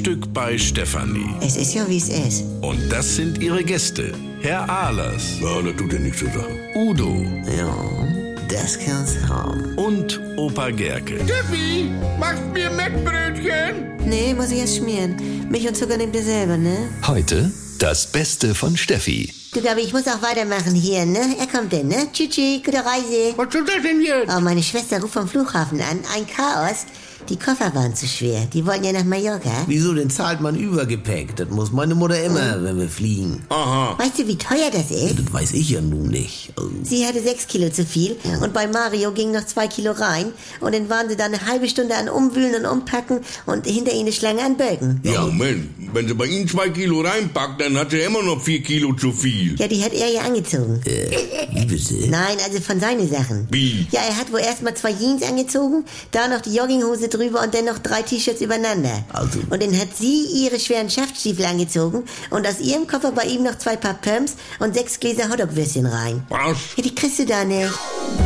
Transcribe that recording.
Frühstück bei Stefanie. Es ist ja, wie es ist. Und das sind ihre Gäste. Herr Ahlers. Ja, das tut ja nichts zur Sache. Udo. Ja, das kann's haben. Und Opa Gerke. Steffi, machst mir Mettbrötchen? Nee, muss ich erst schmieren. Milch und Zucker nehmt ihr selber, ne? Heute das Beste von Steffi. Du, Gabi, ich muss auch weitermachen hier, ne? Er kommt denn, ne? Tschüssi, gute Reise. Was tut das denn jetzt? Oh, meine Schwester ruft vom Flughafen an. Ein Chaos. Die Koffer waren zu schwer. Die wollten ja nach Mallorca. Wieso denn zahlt man Übergepäck? Das muss meine Mutter immer, wenn wir fliegen. Aha. Weißt du, wie teuer das ist? Das weiß ich ja nun nicht. Also, Sie hatte 6 Kilo zu viel und bei Mario ging noch 2 Kilo rein und dann waren sie da eine halbe Stunde an Umwühlen und Umpacken und hinter ihnen eine Schlange an Böcken. Ja, Moment. Wenn sie bei Ihnen 2 Kilo reinpackt, dann hat sie immer noch 4 Kilo zu viel. Ja, die hat er ja angezogen. wie bitte? Nein, also von seinen Sachen. Wie? Ja, er hat wohl erstmal 2 Jeans angezogen, da noch die Jogginghose drüber und dann noch 3 T-Shirts übereinander. Also. Und dann hat sie ihre schweren Schaftstiefel angezogen und aus ihrem Koffer bei ihm noch 2 Paar Pumps und 6 Gläser Hotdog-Würstchen rein. Was? Ja, die kriegst du da nicht.